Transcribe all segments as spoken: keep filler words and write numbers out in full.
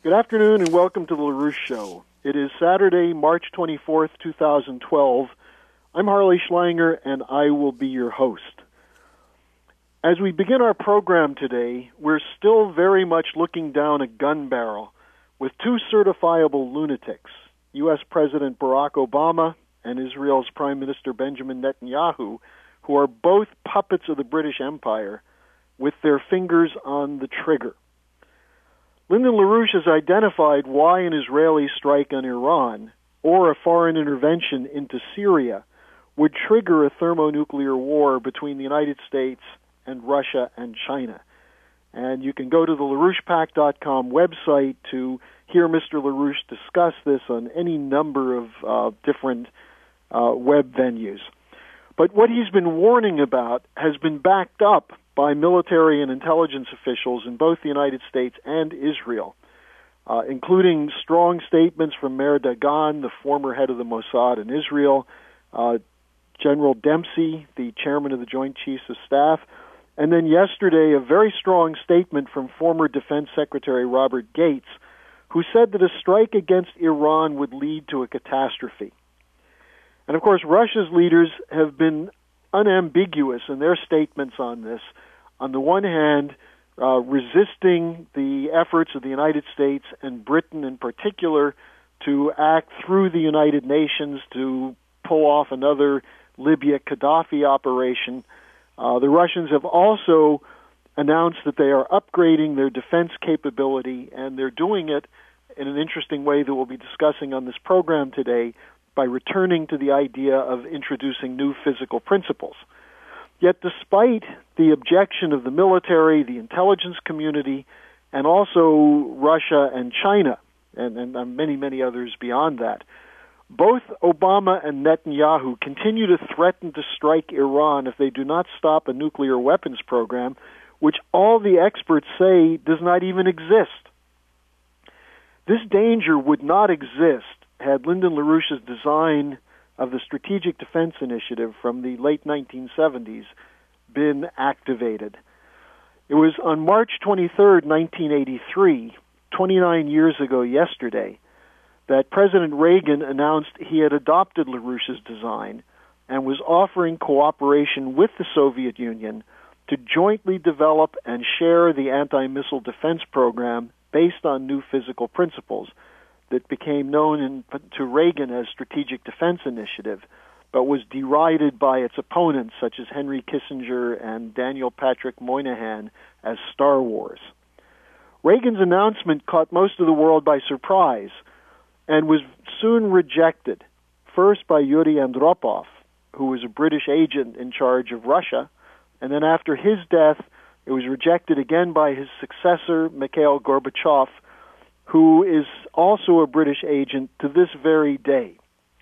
Good afternoon and welcome to the LaRouche Show. It is Saturday, March twenty-fourth, two thousand twelve. I'm Harley Schlanger and I will be your host. As we begin our program today, we're still very much looking down a gun barrel with two certifiable lunatics, U S President Barack Obama and Israel's Prime Minister Benjamin Netanyahu, who are both puppets of the British Empire with their fingers on the trigger. Lyndon LaRouche has identified why an Israeli strike on Iran or a foreign intervention into Syria would trigger a thermonuclear war between the United States and Russia and China. And you can go to the LaRouche Pac dot com website to hear Mister LaRouche discuss this on any number of uh, different uh, web venues. But what he's been warning about has been backed up by military and intelligence officials in both the United States and Israel, uh, including strong statements from Meir Dagan, the former head of the Mossad in Israel, uh, General Dempsey, the chairman of the Joint Chiefs of Staff, and then yesterday a very strong statement from former Defense Secretary Robert Gates, who said that a strike against Iran would lead to a catastrophe. And of course, Russia's leaders have been unambiguous in their statements on this. On the one hand, uh, resisting the efforts of the United States and Britain in particular to act through the United Nations to pull off another Libya Gaddafi operation. Uh, the Russians have also announced that they are upgrading their defense capability, and they're doing it in an interesting way that we'll be discussing on this program today by returning to the idea of introducing new physical principles. Yet despite the objection of the military, the intelligence community, and also Russia and China, and, and many, many others beyond that, both Obama and Netanyahu continue to threaten to strike Iran if they do not stop a nuclear weapons program, which all the experts say does not even exist. This danger would not exist had Lyndon LaRouche's design of the Strategic Defense Initiative from the late nineteen seventies been activated. It was on March twenty-third, nineteen eighty-three, twenty-nine years ago yesterday, that President Reagan announced he had adopted LaRouche's design and was offering cooperation with the Soviet Union to jointly develop and share the anti-missile defense program based on new physical principles that became known in, to Reagan as Strategic Defense Initiative, but was derided by its opponents, such as Henry Kissinger and Daniel Patrick Moynihan, as Star Wars. Reagan's announcement caught most of the world by surprise and was soon rejected, first by Yuri Andropov, who was a British agent in charge of Russia, and then after his death, it was rejected again by his successor, Mikhail Gorbachev, who is also a British agent to this very day.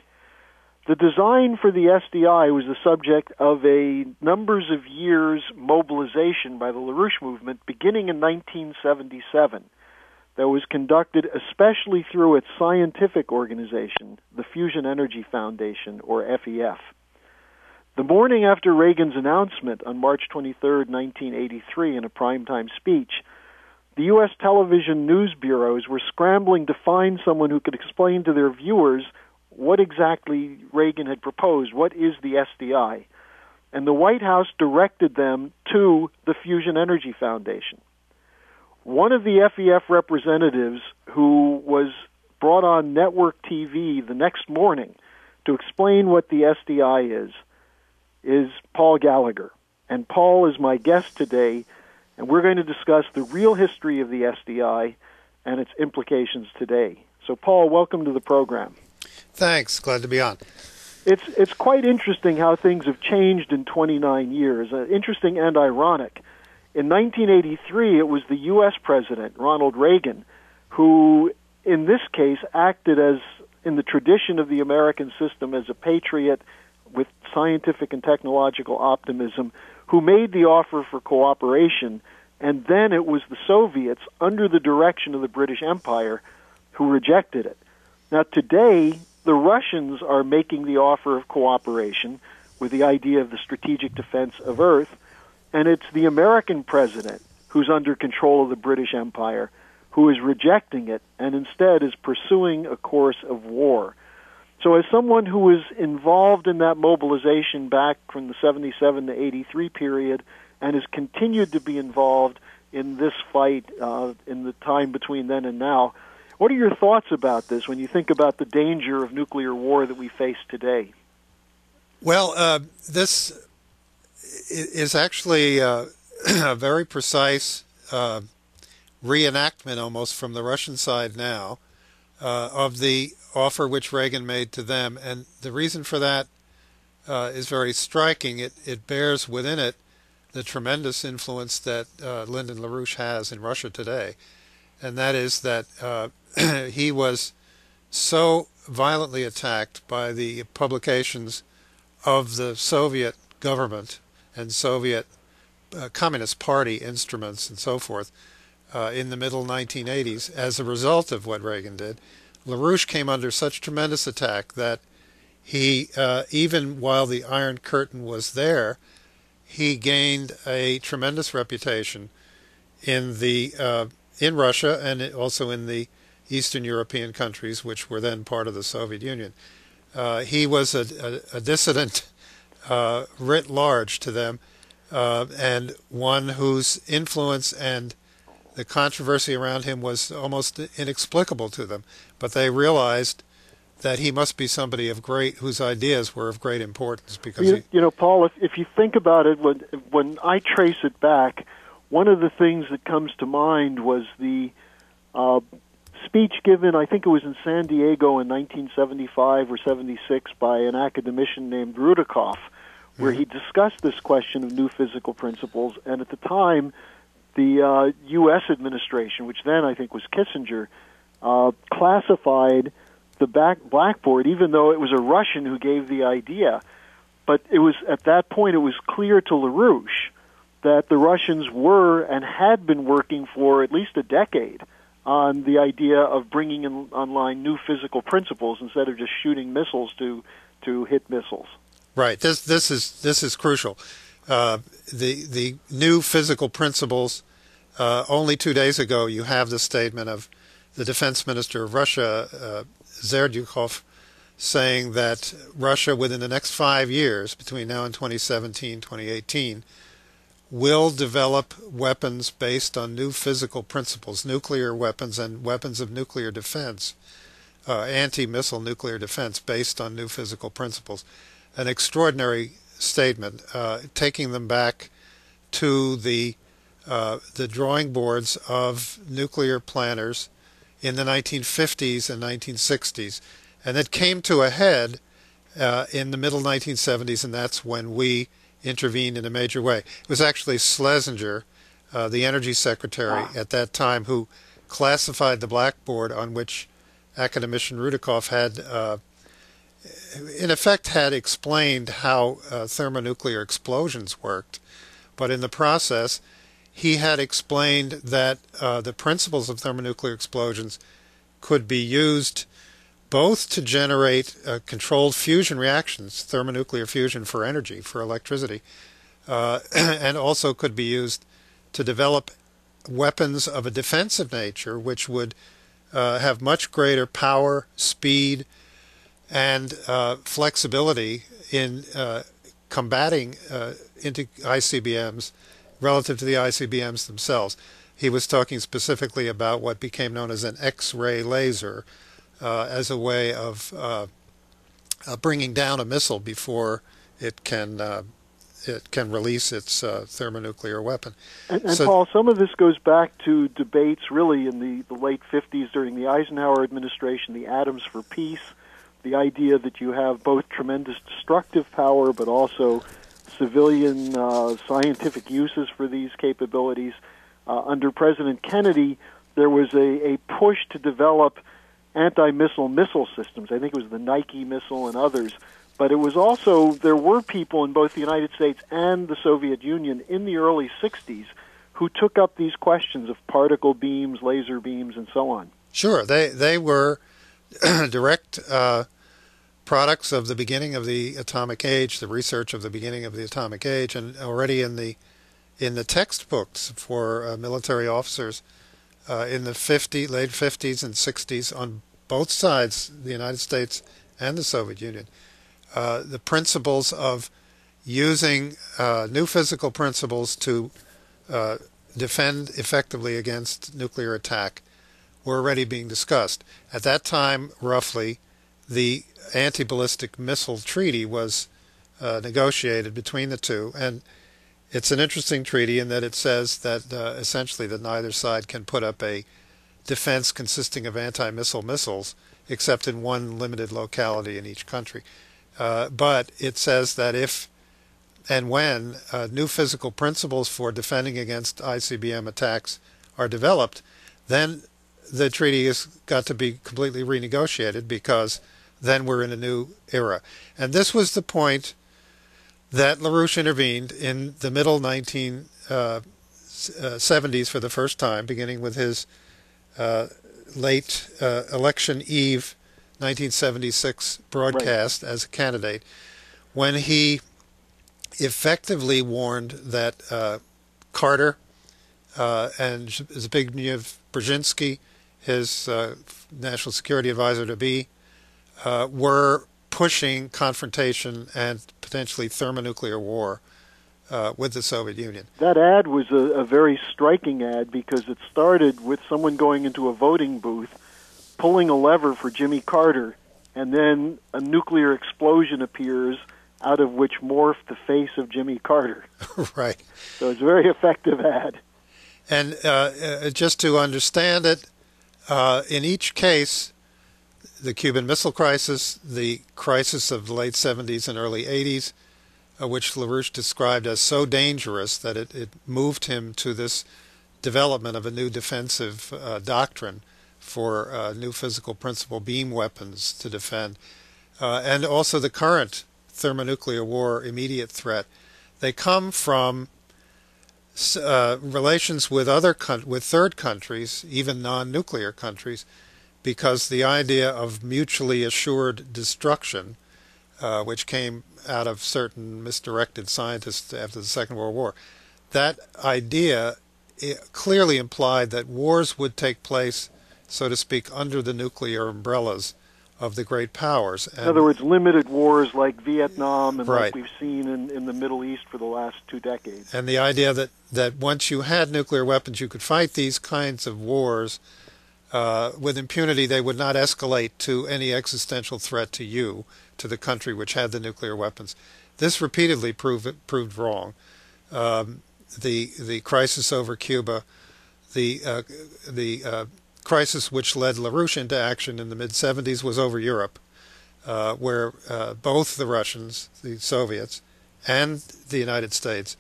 The design for the S D I was the subject of a numbers of years mobilization by the LaRouche movement beginning in nineteen seventy-seven that was conducted especially through its scientific organization, the Fusion Energy Foundation, or F E F. The morning after Reagan's announcement on March twenty-third, nineteen eighty-three, in a primetime speech, the U S television news bureaus were scrambling to find someone who could explain to their viewers what exactly Reagan had proposed. What is the S D I? And the White House directed them to the Fusion Energy Foundation. One of the F E F representatives who was brought on network T V the next morning to explain what the S D I is, is Paul Gallagher. And Paul is my guest today, and we're going to discuss the real history of the S D I and its implications today. So, Paul, welcome to the program. Thanks. Glad to be on. It's it's quite interesting how things have changed in twenty-nine years. Uh, interesting and ironic. In nineteen eighty-three, it was the U S president, Ronald Reagan, who, in this case, acted as, in the tradition of the American system, as a patriot with scientific and technological optimism, who made the offer for cooperation, and then it was the Soviets, under the direction of the British Empire, who rejected it. Now, today, the Russians are making the offer of cooperation with the idea of the strategic defense of Earth, and it's the American president who's under control of the British Empire who is rejecting it and instead is pursuing a course of war. So as someone who was involved in that mobilization back from the seventy-seven to eighty-three period and has continued to be involved in this fight uh, in the time between then and now, what are your thoughts about this when you think about the danger of nuclear war that we face today? Well, uh, this is actually uh, a very precise uh, reenactment almost from the Russian side now uh, of the offer which Reagan made to them. And the reason for that uh, is very striking. It, it bears within it the tremendous influence that uh, Lyndon LaRouche has in Russia today. And that is that uh, he was so violently attacked by the publications of the Soviet government and Soviet uh, Communist Party instruments and so forth uh, in the middle nineteen eighties as a result of what Reagan did. LaRouche came under such tremendous attack that he, uh, even while the Iron Curtain was there, he gained a tremendous reputation in the uh, in Russia and also in the Eastern European countries, which were then part of the Soviet Union. Uh, he was a, a, a dissident uh, writ large to them, uh, and one whose influence and the controversy around him was almost inexplicable to them. But they realized that he must be somebody of great, whose ideas were of great importance. Because you, he, you know, Paul, if, if you think about it, when when I trace it back, one of the things that comes to mind was the uh, speech given, I think it was in San Diego in nineteen seventy-five or seventy-six, by an academician named Rudikoff, where mm-hmm. he discussed this question of new physical principles. And at the time, the uh, U S administration, which then I think was Kissinger, uh, classified the back blackboard, even though it was a Russian who gave the idea. But it was at that point it was clear to LaRouche that the Russians were and had been working for at least a decade on the idea of bringing in online new physical principles instead of just shooting missiles to to hit missiles. Right. This this is this is crucial. Uh, the the new physical principles. Uh, only two days ago, you have the statement of the defense minister of Russia, uh, Serdyukov, saying that Russia, within the next five years, between now and twenty seventeen, twenty eighteen, will develop weapons based on new physical principles, nuclear weapons and weapons of nuclear defense, uh, anti-missile nuclear defense based on new physical principles. An extraordinary statement, uh, taking them back to the uh, the drawing boards of nuclear planners in the nineteen fifties and nineteen sixties. And it came to a head uh, in the middle nineteen seventies, and that's when we intervened in a major way. It was actually Schlesinger, uh, the energy secretary at that time, who classified the blackboard on which academician Rudikoff had, uh, in effect, had explained how uh, thermonuclear explosions worked. But in the process, he had explained that uh, the principles of thermonuclear explosions could be used both to generate uh, controlled fusion reactions, thermonuclear fusion for energy, for electricity, uh, and also could be used to develop weapons of a defensive nature, which would uh, have much greater power, speed, and uh, flexibility in uh, combating uh, into I C B Ms relative to the I C B Ms themselves. He was talking specifically about what became known as an X-ray laser, Uh, as a way of uh, uh, bringing down a missile before it can uh, it can release its uh, thermonuclear weapon. And, and so, Paul, some of this goes back to debates really in the, the late fifties during the Eisenhower administration, the Atoms for Peace, the idea that you have both tremendous destructive power but also civilian uh, scientific uses for these capabilities. Uh, under President Kennedy, there was a, a push to develop anti-missile missile systems. I think it was the Nike missile and others. But it was also, there were people in both the United States and the Soviet Union in the early sixties who took up these questions of particle beams, laser beams, and so on. Sure. They, they were direct uh, products of the beginning of the atomic age, the research of the beginning of the atomic age, and already in the in the textbooks for uh, military officers uh, in the fifties, late fifties and sixties on both sides, the United States and the Soviet Union, uh, the principles of using uh, new physical principles to uh, defend effectively against nuclear attack were already being discussed. At that time, roughly, the anti-ballistic missile treaty was uh, negotiated between the two, and it's an interesting treaty in that it says that uh, essentially that neither side can put up a defense consisting of anti-missile missiles except in one limited locality in each country. Uh, but it says that if and when uh, new physical principles for defending against I C B M attacks are developed, then the treaty has got to be completely renegotiated, because then we're in a new era. And this was the point that LaRouche intervened in the middle nineteen seventies for the first time, beginning with his uh, late uh, election eve nineteen seventy-six broadcast right. as a candidate, when he effectively warned that uh, Carter uh, and Zbigniew Brzezinski, his uh, national security advisor to be, uh, were pushing confrontation and potentially thermonuclear war uh, with the Soviet Union. That ad was a, a very striking ad, because it started with someone going into a voting booth, pulling a lever for Jimmy Carter, and then a nuclear explosion appears, out of which morphed the face of Jimmy Carter. Right. So it's a very effective ad. And uh, uh, just to understand it, uh, in each case, the Cuban Missile Crisis, the crisis of the late seventies and early eighties, uh, which LaRouche described as so dangerous that it, it moved him to this development of a new defensive uh, doctrine for uh, new physical principle beam weapons to defend, uh, and also the current thermonuclear war immediate threat. They come from uh, relations with other con- with third countries, even non-nuclear countries, because the idea of mutually assured destruction, uh, which came out of certain misdirected scientists after the Second World War, that idea clearly implied that wars would take place, so to speak, under the nuclear umbrellas of the great powers. And, in other words, limited wars like Vietnam and right. like we've seen in, in the Middle East for the last two decades. And the idea that, that once you had nuclear weapons, you could fight these kinds of wars uh, with impunity. They would not escalate to any existential threat to you, to the country which had the nuclear weapons. This repeatedly proved, proved wrong. Um, the the crisis over Cuba, the uh, the uh, crisis which led LaRouche into action in the mid seventies was over Europe, uh, where uh, both the Russians, the Soviets, and the United States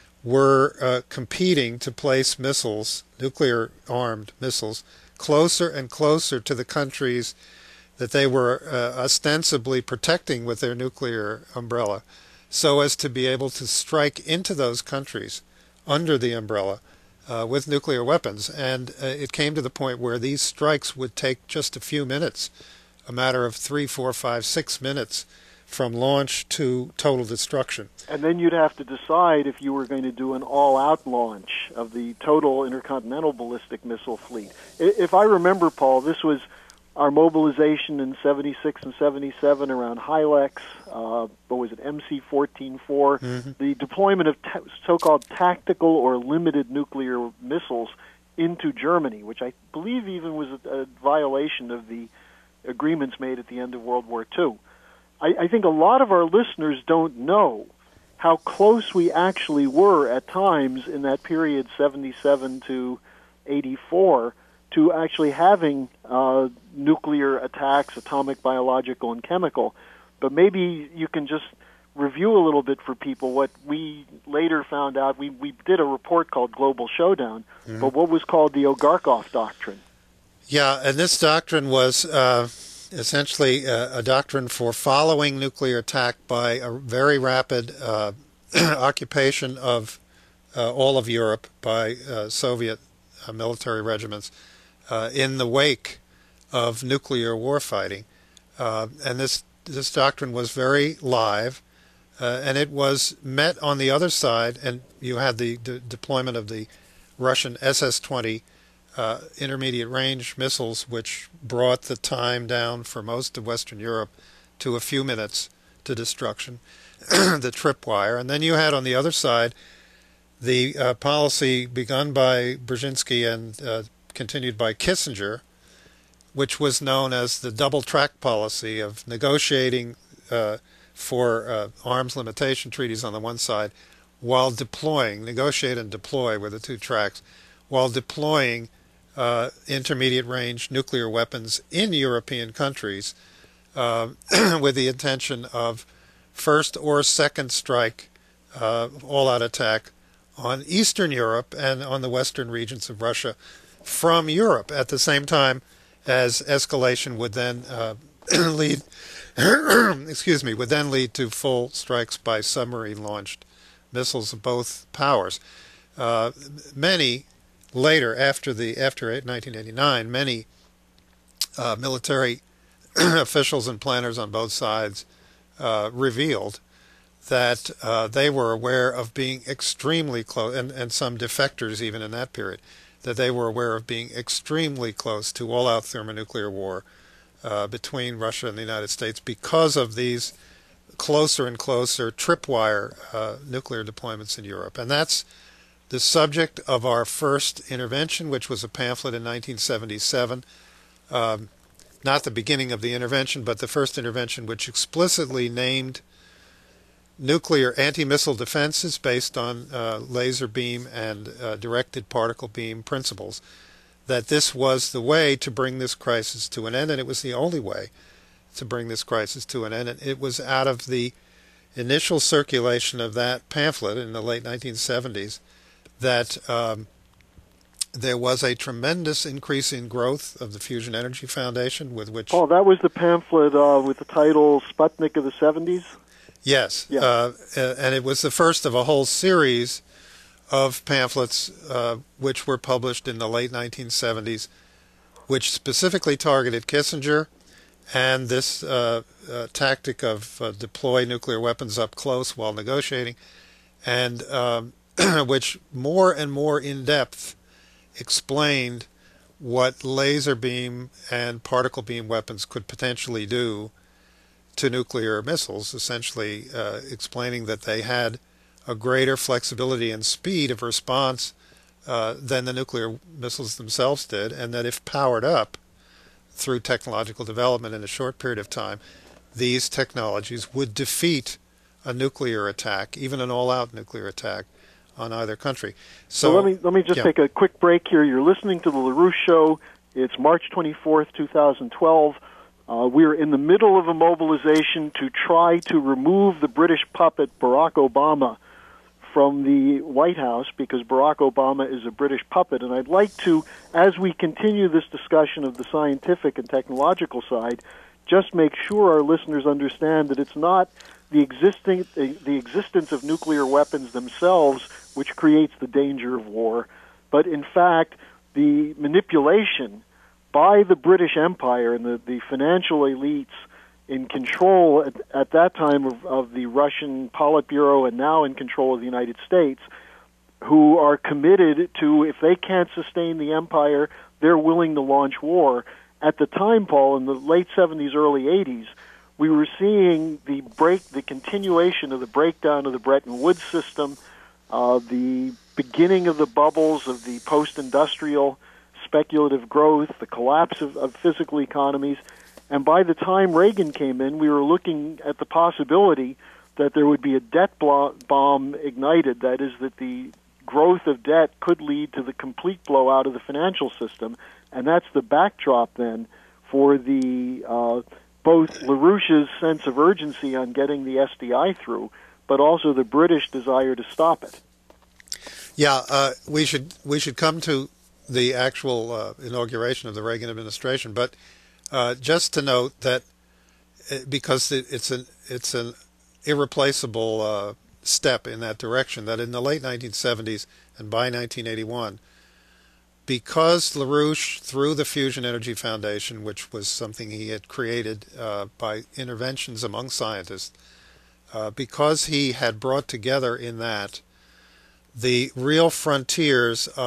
were uh, competing to place missiles, nuclear-armed missiles, closer and closer to the countries that they were uh, ostensibly protecting with their nuclear umbrella, so as to be able to strike into those countries under the umbrella uh, with nuclear weapons. And uh, it came to the point where these strikes would take just a few minutes, a matter of three, four, five, six minutes from launch to total destruction. And then you'd have to decide if you were going to do an all-out launch of the total intercontinental ballistic missile fleet. If I remember, Paul, this was our mobilization in seventy-six and seventy-seven around Hylex, uh, what was it, M C fourteen four, mm-hmm. the deployment of ta- so-called tactical or limited nuclear missiles into Germany, which I believe even was a, a violation of the agreements made at the end of World War Two. I, I think a lot of our listeners don't know how close we actually were at times in that period, seventy-seven to eighty-four, to actually having uh, nuclear attacks, atomic, biological, and chemical. But maybe you can just review a little bit for people what we later found out. We, we did a report called Global Showdown, mm-hmm. but what was called the Ogarkov Doctrine. Yeah, and this doctrine was uh, essentially a, a doctrine for following nuclear attack by a very rapid uh, occupation of uh, all of Europe by uh, Soviet uh, military regiments uh, in the wake of nuclear warfighting. Uh, and this this doctrine was very live, uh, and it was met on the other side, and you had the de- deployment of the Russian S S twenty uh, intermediate range missiles, which brought the time down for most of Western Europe to a few minutes to destruction, the tripwire. And then you had on the other side the uh, policy begun by Brzezinski and uh, continued by Kissinger, which was known as the double track policy of negotiating uh, for uh, arms limitation treaties on the one side while deploying, negotiate and deploy were the two tracks, while deploying uh, intermediate range nuclear weapons in European countries uh, with the intention of first or second strike, uh, all-out attack on Eastern Europe and on the western regions of Russia from Europe at the same time as escalation would then uh, lead, excuse me, would then lead to full strikes by submarine-launched missiles of both powers. Uh, many later, after the after nineteen eighty-nine, many uh, military officials and planners on both sides uh, revealed that uh, they were aware of being extremely close, and, and some defectors even in that period, that they were aware of being extremely close to all-out thermonuclear war uh, between Russia and the United States because of these closer and closer tripwire uh, nuclear deployments in Europe. And that's the subject of our first intervention, which was a pamphlet in nineteen seventy-seven. Um, not the beginning of the intervention, but the first intervention which explicitly named nuclear anti-missile defenses based on uh, laser beam and uh, directed particle beam principles, that this was the way to bring this crisis to an end, and it was the only way to bring this crisis to an end. And it was out of the initial circulation of that pamphlet in the late nineteen seventies that um, there was a tremendous increase in growth of the Fusion Energy Foundation, with which... Oh, that was the pamphlet uh, with the title Sputnik of the seventies? Yes, yeah. uh, and it was the first of a whole series of pamphlets uh, which were published in the late nineteen seventies, which specifically targeted Kissinger and this uh, uh, tactic of uh, deploy nuclear weapons up close while negotiating, and um, which more and more in depth explained what laser beam and particle beam weapons could potentially do to nuclear missiles, essentially uh, explaining that they had a greater flexibility and speed of response uh, than the nuclear missiles themselves did, and that if powered up through technological development in a short period of time, these technologies would defeat a nuclear attack, even an all-out nuclear attack on either country. So, so let me let me just yeah. take a quick break here. You're listening to the LaRouche Show. It's March twenty-fourth, two thousand twelve. Uh, we're in the middle of a mobilization to try to remove the British puppet Barack Obama from the White House, because Barack Obama is a British puppet. And I'd like to, as we continue this discussion of the scientific and technological side, just make sure our listeners understand that it's not the existing the existence of nuclear weapons themselves which creates the danger of war, but in fact the manipulation by the British Empire and the, the financial elites in control at, at that time of, of the Russian Politburo and now in control of the United States, who are committed to, if they can't sustain the empire, they're willing to launch war. At the time, Paul, in the late seventies, early eighties, we were seeing the break, the continuation of the breakdown of the Bretton Woods system, uh, the beginning of the bubbles of the post-industrial speculative growth, the collapse of, of physical economies. And by the time Reagan came in, we were looking at the possibility that there would be a debt bomb ignited, that is, that the growth of debt could lead to the complete blowout of the financial system. And that's the backdrop then for the uh, both LaRouche's sense of urgency on getting the S D I through, but also the British desire to stop it. Yeah, uh, we should we should come to the actual uh, inauguration of the Reagan administration, but uh, just to note that it, because it, it's an it's an irreplaceable uh, step in that direction, that in the late nineteen seventies and by nineteen eighty-one, because LaRouche, through the Fusion Energy Foundation, which was something he had created uh, by interventions among scientists, uh, because he had brought together in that the real frontiers of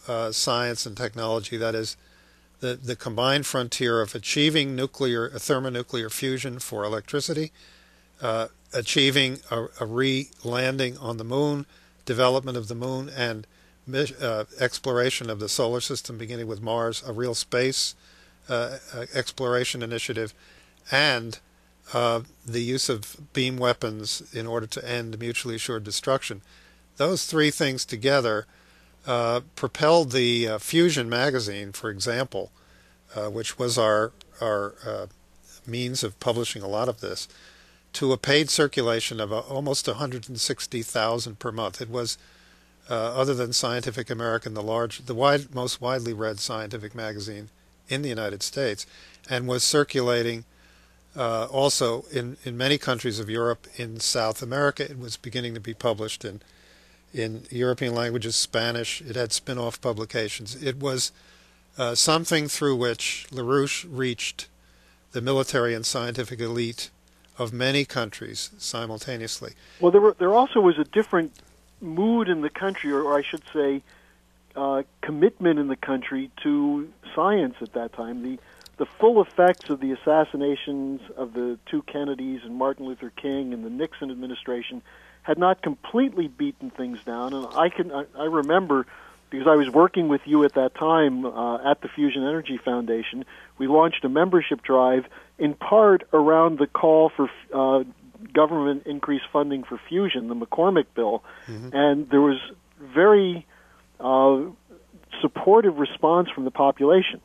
uh, science and technology, that is, the, the combined frontier of achieving nuclear, thermonuclear fusion for electricity, uh, achieving a, a re-landing on the moon, development of the moon, and uh, exploration of the solar system, beginning with Mars, a real space uh, exploration initiative, and uh, the use of beam weapons in order to end mutually assured destruction. Those three things together uh, propelled the uh, Fusion magazine, for example, uh, which was our, our uh, means of publishing a lot of this, to a paid circulation of uh, almost one hundred sixty thousand per month. It was, uh, other than Scientific American, the large, the wide, most widely read scientific magazine in the United States, and was circulating uh, also in, in many countries of Europe. In South America, it was beginning to be published in, in European languages, Spanish. It had spin-off publications. It was uh, something through which LaRouche reached the military and scientific elite of many countries simultaneously. Well, there were, there also was a different mood in the country, or, or I should say, uh, commitment in the country to science at that time. The the full effects of the assassinations of the two Kennedys and Martin Luther King and the Nixon administration had not completely beaten things down. And I can I, I remember, because I was working with you at that time uh, at the Fusion Energy Foundation, we launched a membership drive in part around the call for uh, government increased funding for fusion, the McCormick bill, mm-hmm. and there was very uh, supportive response from the population.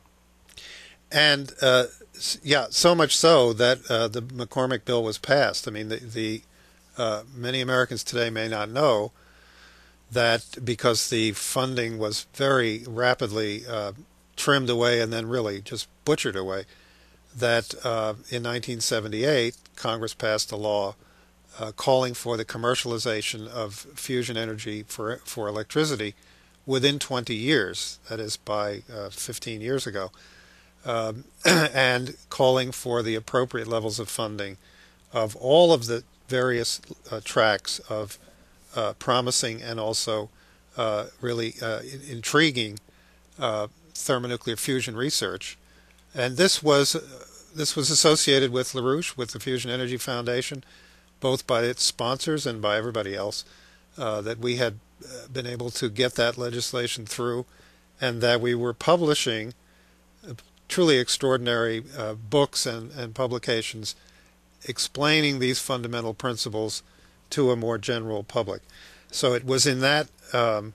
And uh, yeah, so much so that uh, the McCormick bill was passed. I mean, the, the uh, many Americans today may not know that because the funding was very rapidly uh, trimmed away and then really just butchered away, that uh, in nineteen seventy-eight, Congress passed a law uh, calling for the commercialization of fusion energy for for electricity within twenty years, that is by uh, fifteen years ago, um, and calling for the appropriate levels of funding of all of the various uh, tracks of uh, promising and also uh, really uh, intriguing uh, thermonuclear fusion research. And this was uh, this was associated with LaRouche, with the Fusion Energy Foundation, both by its sponsors and by everybody else, uh, that we had uh, been able to get that legislation through, and that we were publishing uh, truly extraordinary uh, books and, and publications explaining these fundamental principles to a more general public. So it was in that um,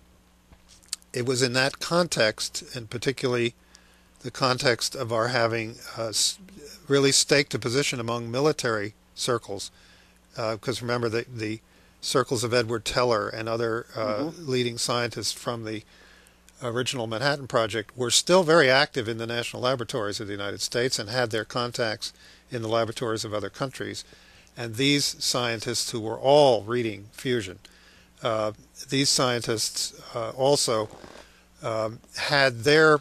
it was in that context, and particularly the context of our having uh, really staked a position among military circles, because uh, remember the, the circles of Edward Teller and other uh, mm-hmm. leading scientists from the original Manhattan Project were still very active in the national laboratories of the United States and had their contacts in the laboratories of other countries. And these scientists, who were all reading fusion, uh, these scientists uh, also um, had their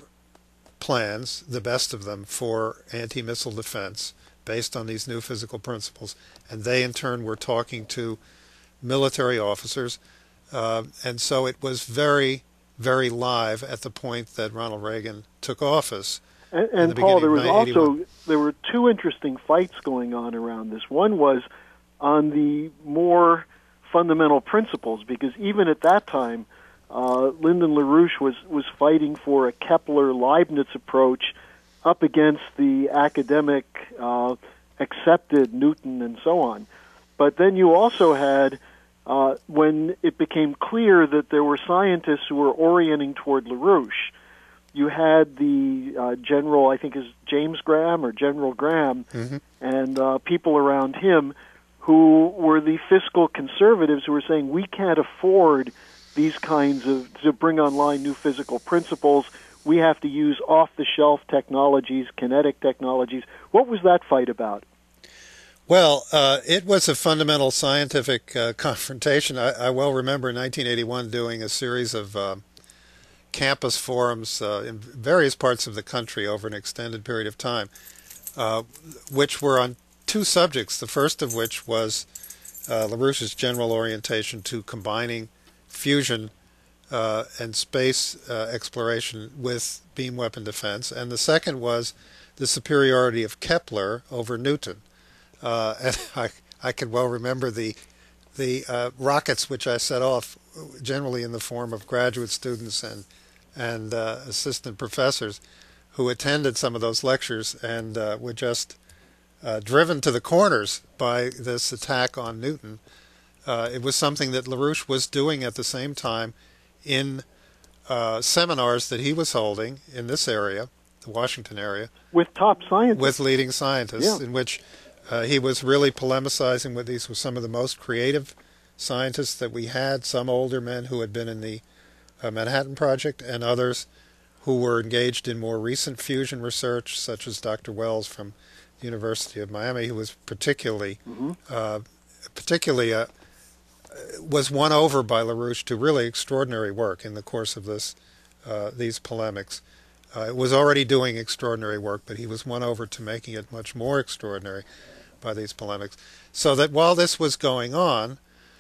plans, the best of them, for anti-missile defense based on these new physical principles, and they in turn were talking to military officers, uh, and so it was very, very live at the point that Ronald Reagan took office. And, and Paul, there was also there were two interesting fights going on around this. One was on the more fundamental principles, because even at that time, Uh, Lyndon LaRouche was, was fighting for a Kepler-Leibniz approach up against the academic uh, accepted Newton and so on. But then you also had, uh, when it became clear that there were scientists who were orienting toward LaRouche, you had the uh, general, I think is James Graham or General Graham, mm-hmm. and uh, people around him who were the fiscal conservatives who were saying, we can't afford these kinds of, to bring online new physical principles. We have to use off-the-shelf technologies, kinetic technologies. What was that fight about? Well, uh, it was a fundamental scientific uh, confrontation. I, I well remember in nineteen eighty-one doing a series of uh, campus forums uh, in various parts of the country over an extended period of time, uh, which were on two subjects, the first of which was uh, LaRouche's general orientation to combining fusion uh, and space uh, exploration with beam weapon defense, and the second was the superiority of Kepler over Newton. Uh, and I, I can well remember the the uh, rockets which I set off, generally in the form of graduate students and and uh, assistant professors who attended some of those lectures and uh, were just uh, driven to the corners by this attack on Newton. Uh, it was something that LaRouche was doing at the same time in uh, seminars that he was holding in this area, the Washington area, with top scientists, with leading scientists, yeah. in which uh, he was really polemicizing with these were some of the most creative scientists that we had, some older men who had been in the uh, Manhattan Project, and others who were engaged in more recent fusion research, such as Doctor Wells from the University of Miami, who was particularly, mm-hmm. uh, particularly uh, was won over by LaRouche to really extraordinary work in the course of this uh, these polemics. Uh, it was already doing extraordinary work, but he was won over to making it much more extraordinary by these polemics. So that while this was going on,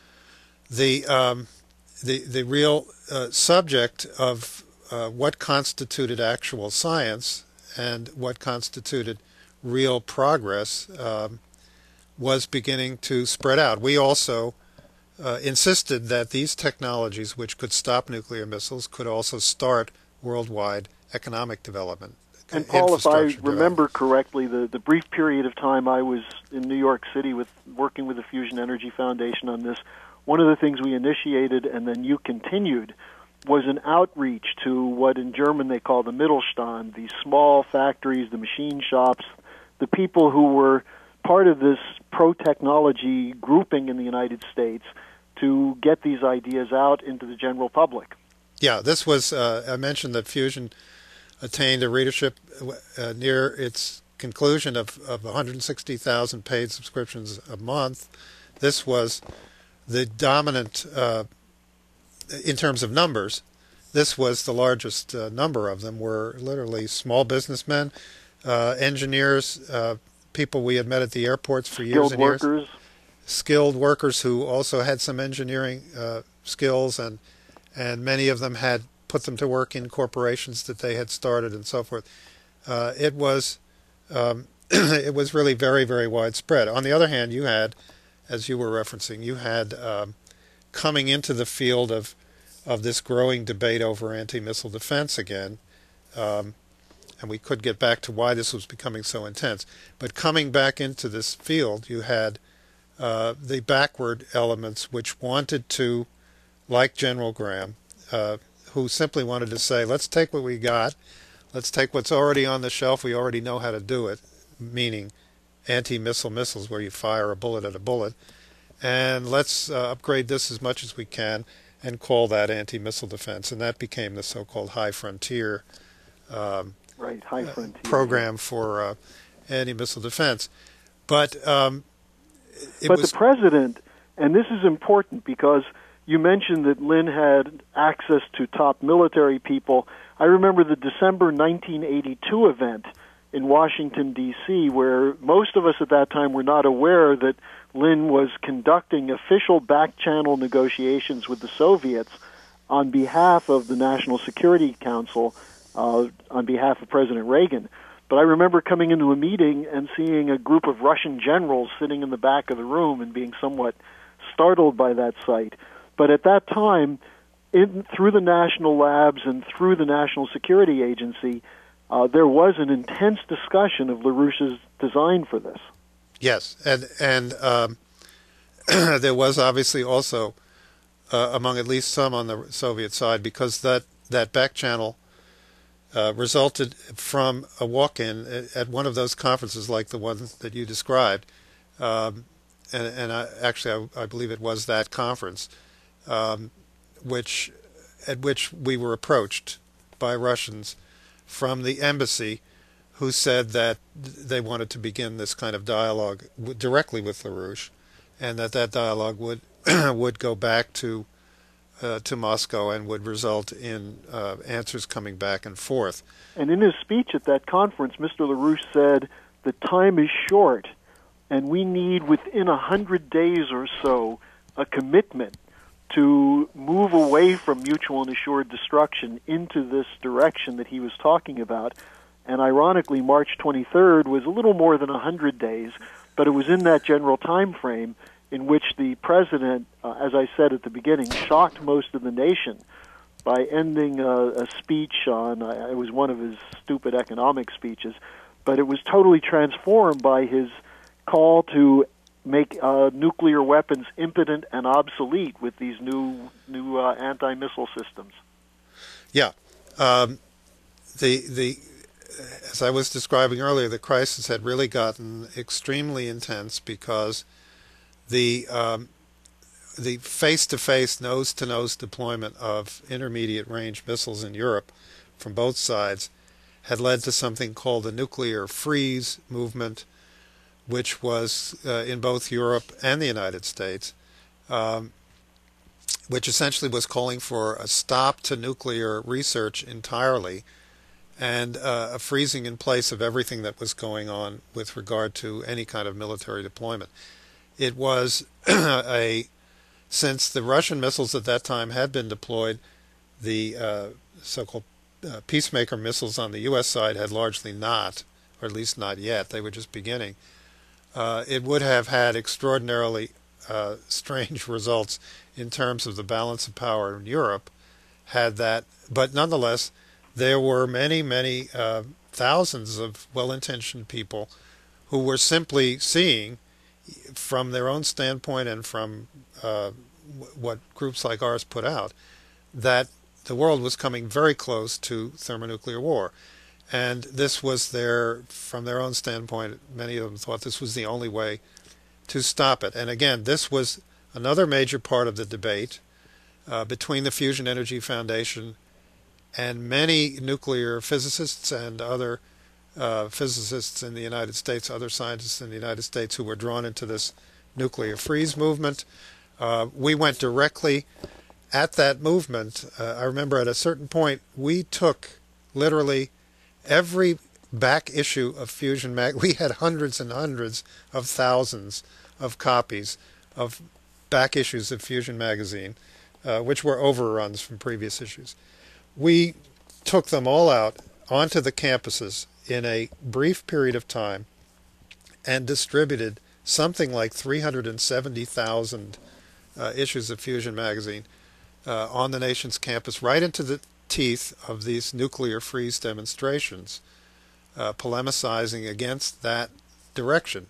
the um, the the real uh, subject of uh, what constituted actual science and what constituted real progress um, was beginning to spread out. We also uh, insisted that these technologies, which could stop nuclear missiles, could also start worldwide economic development. And Paul, if I remember correctly, the, the brief period of time I was in New York City with working with the Fusion Energy Foundation on this, one of the things we initiated and then you continued was an outreach to what in German they call the Mittelstand, these small factories, the machine shops, the people who were part of this pro-technology grouping in the United States to get these ideas out into the general public. Yeah, this was, uh, I mentioned that Fusion attained a readership uh, near its conclusion of, of one hundred sixty thousand paid subscriptions a month. This was the dominant, uh, in terms of numbers, this was the largest uh, number of them were literally small businessmen, uh, engineers, uh, people we had met at the airports for years skilled and years. Workers. Skilled workers who also had some engineering uh, skills, and and many of them had put them to work in corporations that they had started and so forth. Uh, it was um, it was really very, very widespread. On the other hand, you had, as you were referencing, you had um, coming into the field of of this growing debate over anti-missile defense again, um, and we could get back to why this was becoming so intense. But coming back into this field, you had uh, the backward elements which wanted to, like General Graham, uh, who simply wanted to say, let's take what we got, let's take what's already on the shelf, we already know how to do it, meaning anti-missile missiles where you fire a bullet at a bullet, and let's uh, upgrade this as much as we can and call that anti-missile defense. And that became the so-called high frontier, um, right, high frontier. program for uh, anti-missile defense. But um, it But was, the president, and this is important because you mentioned that Lynn had access to top military people. I remember the December nineteen eighty-two event in Washington, D C, where most of us at that time were not aware that Lynn was conducting official back-channel negotiations with the Soviets on behalf of the National Security Council, uh, on behalf of President Reagan. But I remember coming into a meeting and seeing a group of Russian generals sitting in the back of the room and being somewhat startled by that sight. But at that time, in, through the national labs and through the National Security Agency, uh, there was an intense discussion of LaRouche's design for this. Yes, and and um, there was obviously also, uh, among at least some on the Soviet side, because that, that back channel uh, resulted from a walk-in at one of those conferences like the one that you described, um, and, and I, actually I, I believe it was that conference, um, which at which we were approached by Russians from the embassy, who said that they wanted to begin this kind of dialogue w- directly with LaRouche, and that that dialogue would would go back to uh, to Moscow and would result in uh, answers coming back and forth. And in his speech at that conference, Mister LaRouche said, the time is short, and we need within a hundred days or so a commitment to move away from mutual and assured destruction into this direction that he was talking about. And ironically, March twenty-third was a little more than one hundred days, but it was in that general time frame in which the president, uh, as I said at the beginning, shocked most of the nation by ending a, a speech on, uh, it was one of his stupid economic speeches, but it was totally transformed by his call to make uh, nuclear weapons impotent and obsolete with these new new uh, anti-missile systems. Yeah. Um, the the as I was describing earlier, the crisis had really gotten extremely intense because the um, the face-to-face, nose-to-nose deployment of intermediate-range missiles in Europe from both sides had led to something called the nuclear freeze movement, which was uh, in both Europe and the United States, um, which essentially was calling for a stop to nuclear research entirely and uh, a freezing in place of everything that was going on with regard to any kind of military deployment. It was a, since the Russian missiles at that time had been deployed, the uh, so-called uh, peacemaker missiles on the U S side had largely not, or at least not yet, they were just beginning. Uh, it would have had extraordinarily uh, strange results in terms of the balance of power in Europe had that, but nonetheless, there were many, many uh, thousands of well-intentioned people who were simply seeing, from their own standpoint and from uh, what groups like ours put out, that the world was coming very close to thermonuclear war. And this was their, from their own standpoint, many of them thought this was the only way to stop it. And again, this was another major part of the debate uh, between the Fusion Energy Foundation and many nuclear physicists and other uh, physicists in the United States, other scientists in the United States who were drawn into this nuclear freeze movement. Uh, we went directly at that movement. Uh, I remember at a certain point we took literally every back issue of Fusion Mag. We had hundreds and hundreds of thousands of copies of back issues of Fusion Magazine, uh, which were overruns from previous issues. We took them all out onto the campuses in a brief period of time and distributed something like three hundred seventy thousand uh, issues of Fusion Magazine uh, on the nation's campus, right into the teeth of these nuclear freeze demonstrations, uh, polemicizing against that direction.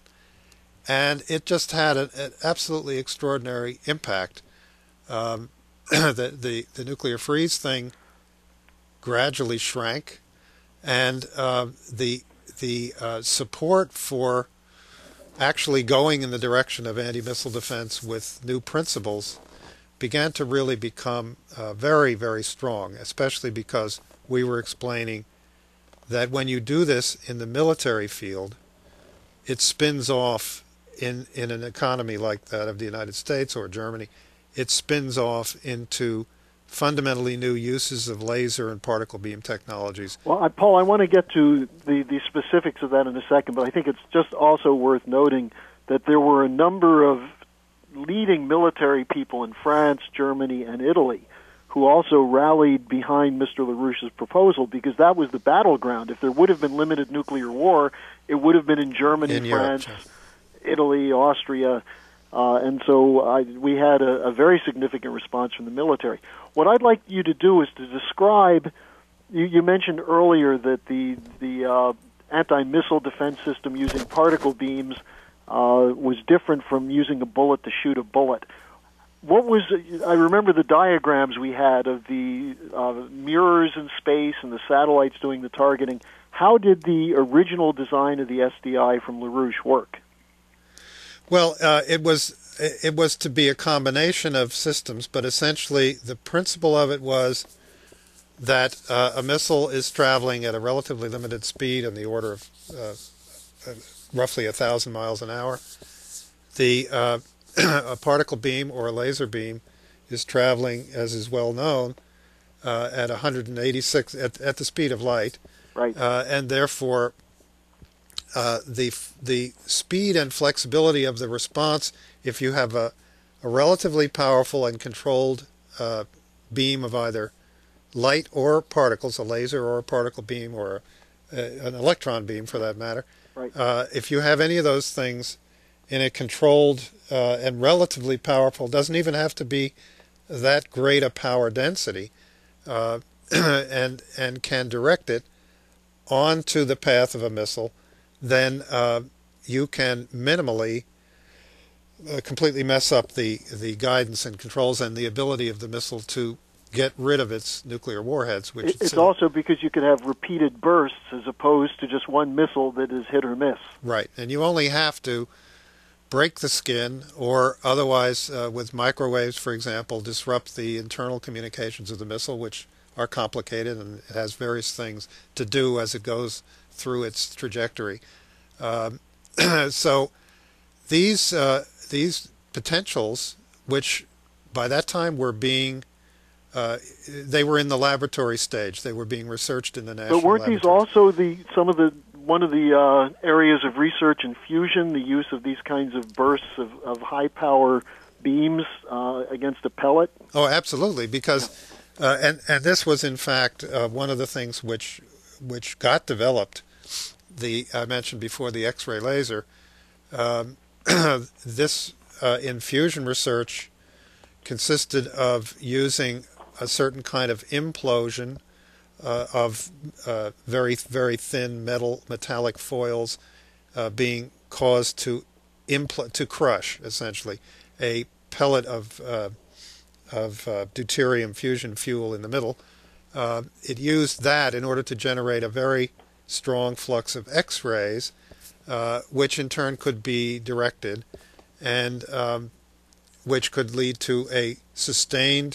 And it just had an, an absolutely extraordinary impact. Um, the, the, the nuclear freeze thing gradually shrank, and uh, the the uh, support for actually going in the direction of anti-missile defense with new principles began to really become uh, very, very strong, especially because we were explaining that when you do this in the military field, it spins off in, in an economy like that of the United States or Germany, it spins off into fundamentally new uses of laser and particle beam technologies. Well, I, Paul, I want to get to the, the specifics of that in a second, but I think it's just also worth noting that there were a number of leading military people in France, Germany, and Italy who also rallied behind Mister LaRouche's proposal, because that was the battleground. If there would have been limited nuclear war, it would have been in Germany, in France, Europe, yeah. Italy, Austria, uh, and so I, we had a, a very significant response from the military. What I'd like you to do is to describe, you, you mentioned earlier that the, the uh, anti-missile defense system using particle beams uh, was different from using a bullet to shoot a bullet. What was, I remember the diagrams we had of the uh, mirrors in space and the satellites doing the targeting. How did the original design of the S D I from LaRouche work? Well, uh, it was it was to be a combination of systems, but essentially the principle of it was that uh, a missile is traveling at a relatively limited speed on the order of uh, uh, roughly a thousand miles an hour. The uh, a particle beam or a laser beam is traveling, as is well known, uh, at one hundred eighty-six at, at the speed of light, right? Uh, and therefore, uh, the the speed and flexibility of the response, if you have a a relatively powerful and controlled uh, beam of either light or particles, a laser or a particle beam or a, an electron beam for that matter. Right. Uh, if you have any of those things in a controlled uh, and relatively powerful, doesn't even have to be that great a power density, uh, and and can direct it onto the path of a missile, then uh, you can minimally uh, completely mess up the, the guidance and controls and the ability of the missile to get rid of its nuclear warheads. Which it, it's, it's also because you could have repeated bursts as opposed to just one missile that is hit or miss. Right, and you only have to break the skin or otherwise, uh, with microwaves, for example, disrupt the internal communications of the missile, which are complicated and it has various things to do as it goes through its trajectory. Um, so these uh, these potentials, which by that time were being, uh, they were in the laboratory stage. They were being researched in the national But weren't laboratory. these also the some of the one of the uh, areas of research in fusion, the use of these kinds of bursts of, of high power beams uh, against a pellet? Oh, absolutely, because uh, and and this was in fact uh, one of the things which which got developed. The I mentioned before the X-ray laser. Um, this uh, in fusion research consisted of using a certain kind of implosion uh, of uh, very very thin metal metallic foils uh, being caused to impl- to crush essentially a pellet of uh, of uh, deuterium fusion fuel in the middle. Uh, it used that in order to generate a very strong flux of X-rays, uh, which in turn could be directed, and um, which could lead to a sustained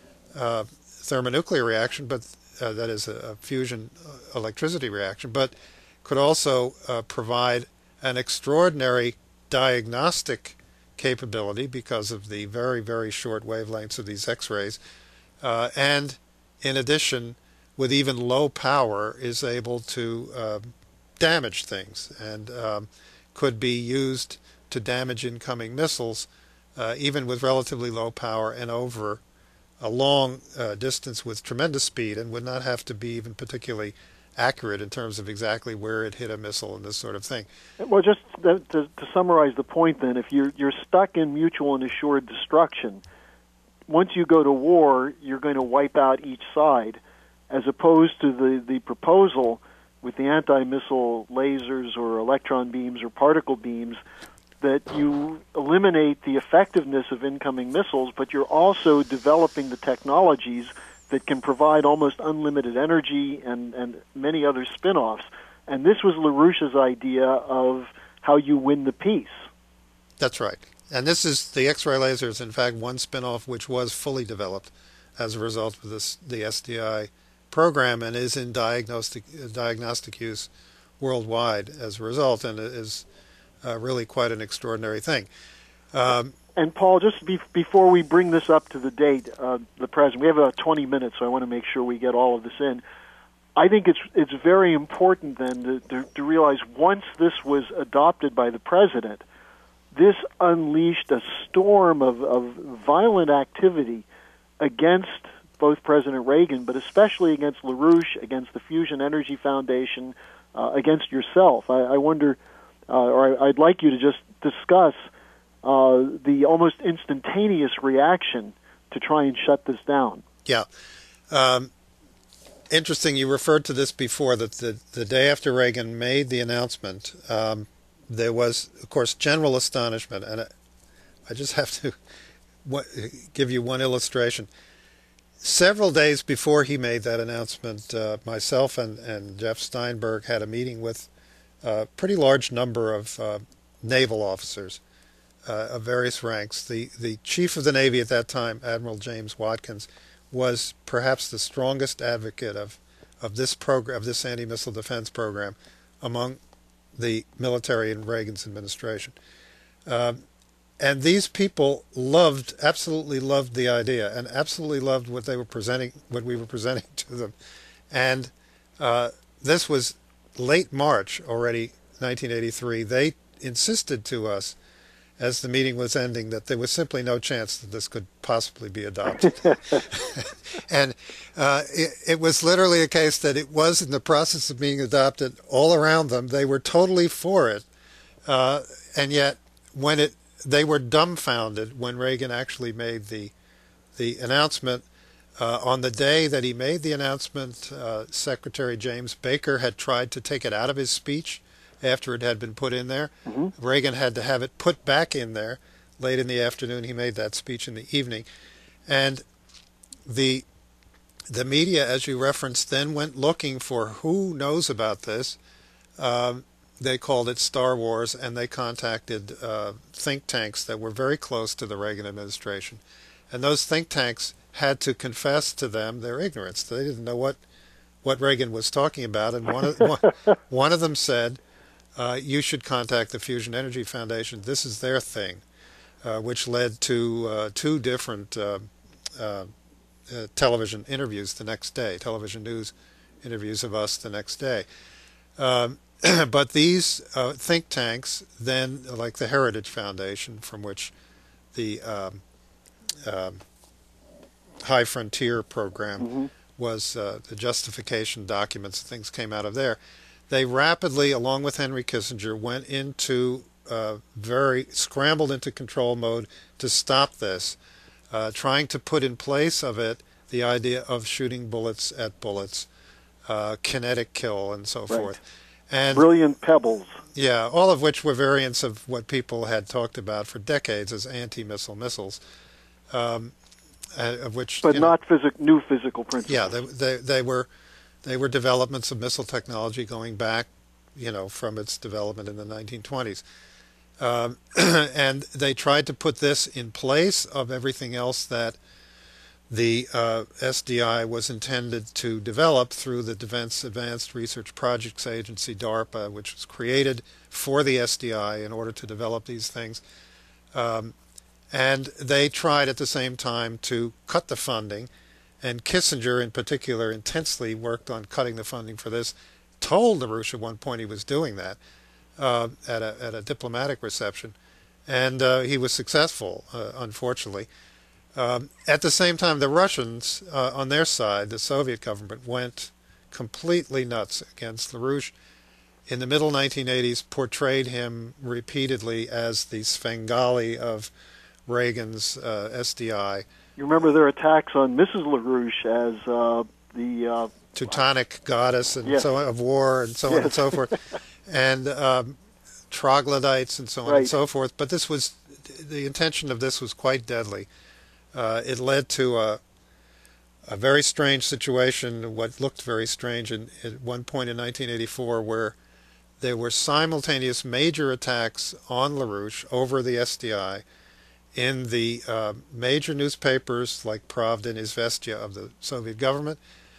uh, thermonuclear reaction, but uh, that is a, a fusion electricity reaction, but could also uh, provide an extraordinary diagnostic capability because of the very, very short wavelengths of these X-rays, uh, and in addition, with even low power, is able to uh, damage things and um, could be used to damage incoming missiles, uh, even with relatively low power and over a long uh, distance with tremendous speed, and would not have to be even particularly accurate in terms of exactly where it hit a missile and this sort of thing. Well, just to, to, to summarize the point then, if you're, you're stuck in mutual and assured destruction, once you go to war, you're going to wipe out each side, as opposed to the, the proposal with the anti-missile lasers or electron beams or particle beams that you eliminate the effectiveness of incoming missiles, but you're also developing the technologies that can provide almost unlimited energy and, and many other spin-offs. And this was LaRouche's idea of how you win the peace. That's right. And this is, the X-ray laser is in fact one spin-off which was fully developed as a result of this, the S D I program, and is in diagnostic diagnostic use worldwide as a result, and it is uh, really quite an extraordinary thing. Um, and Paul, just be, before we bring this up to the date, uh, the President, we have about twenty minutes, so I want to make sure we get all of this in. I think it's it's very important then to, to, to realize once this was adopted by the President, this unleashed a storm of, of violent activity against both President Reagan, but especially against LaRouche, against the Fusion Energy Foundation, uh, against yourself. I, I wonder, uh, or I, I'd like you to just discuss uh, the almost instantaneous reaction to try and shut this down. Yeah. Um, interesting, you referred to this before, that the, the day after Reagan made the announcement, um, there was, of course, general astonishment, and I, I just have to what, give you one illustration. Several days before he made that announcement, uh, myself and, and Jeff Steinberg had a meeting with a pretty large number of uh, naval officers uh, of various ranks. The the chief of the Navy at that time, Admiral James Watkins, was perhaps the strongest advocate of of this program, of this anti-missile defense program, among the military in Reagan's administration. Um, And these people loved, absolutely loved the idea, and absolutely loved what they were presenting, what we were presenting to them. And uh, this was late March already, nineteen eighty-three. They insisted to us, as the meeting was ending, that there was simply no chance that this could possibly be adopted. And uh, it, it was literally a case that it was in the process of being adopted all around them. They were totally for it. Uh, and yet, when it, they were dumbfounded when Reagan actually made the, the announcement. Uh, on the day that he made the announcement, uh, Secretary James Baker had tried to take it out of his speech after it had been put in there. Mm-hmm. Reagan had to have it put back in there. Late in the afternoon, he made that speech in the evening. And the the media, as you referenced, then went looking for who knows about this. Um, they called it Star Wars, and they contacted uh, think tanks that were very close to the Reagan administration. And those think tanks had to confess to them their ignorance. They didn't know what, what Reagan was talking about. And one of, one, one of them said, Uh, you should contact the Fusion Energy Foundation. This is their thing, uh, which led to uh, two different uh, uh, uh, television interviews the next day, television news interviews of us the next day. Um, but these uh, think tanks then, like the Heritage Foundation, from which the um, uh, High Frontier program mm-hmm. was, uh, the justification documents, things came out of there. They rapidly, along with Henry Kissinger, went into uh, very, scrambled into control mode to stop this, uh, trying to put in place of it the idea of shooting bullets at bullets, uh, kinetic kill, and so right. forth. And brilliant pebbles. Yeah, all of which were variants of what people had talked about for decades as anti-missile missiles, um, uh, of which, but not know, physic- new physical principles. Yeah, they they, they were. They were developments of missile technology going back, you know, from its development in the nineteen twenties. Um, and they tried to put this in place of everything else that the uh, S D I was intended to develop through the Defense Advanced Research Projects Agency, DARPA, which was created for the S D I in order to develop these things. Um, and they tried at the same time to cut the funding. And Kissinger, in particular, intensely worked on cutting the funding for this, told LaRouche at one point he was doing that uh, at, a, at a diplomatic reception. And uh, he was successful, uh, unfortunately. Um, at the same time, the Russians, uh, on their side, the Soviet government, went completely nuts against LaRouche. In the middle nineteen eighties, portrayed him repeatedly as the Svengali of Reagan's uh, S D I. You remember their attacks on Missus LaRouche as uh, the uh, Teutonic goddess and yes. so on, of war and so yes. on and so forth, and um, troglodytes and so on right. and so forth. But this was the intention of this was quite deadly. Uh, it led to a a very strange situation, what looked very strange in, at one point in nineteen eighty-four, where there were simultaneous major attacks on LaRouche over the S D I in the uh, major newspapers like Pravda and Izvestia of the Soviet government,